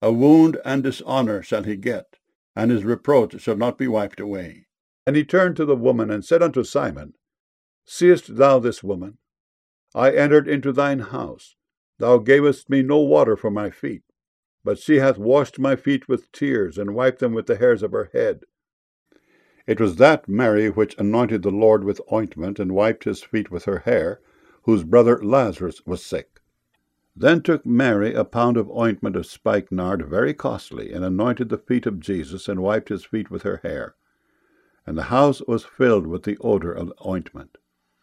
A wound and dishonour shall he get, and his reproach shall not be wiped away. And he turned to the woman and said unto Simon, Seest thou this woman? I entered into thine house. Thou gavest me no water for my feet, but she hath washed my feet with tears, and wiped them with the hairs of her head. It was that Mary which anointed the Lord with ointment, and wiped his feet with her hair, whose brother Lazarus was sick. Then took Mary a pound of ointment of spikenard, very costly, and anointed the feet of Jesus, and wiped his feet with her hair. And the house was filled with the odour of the ointment.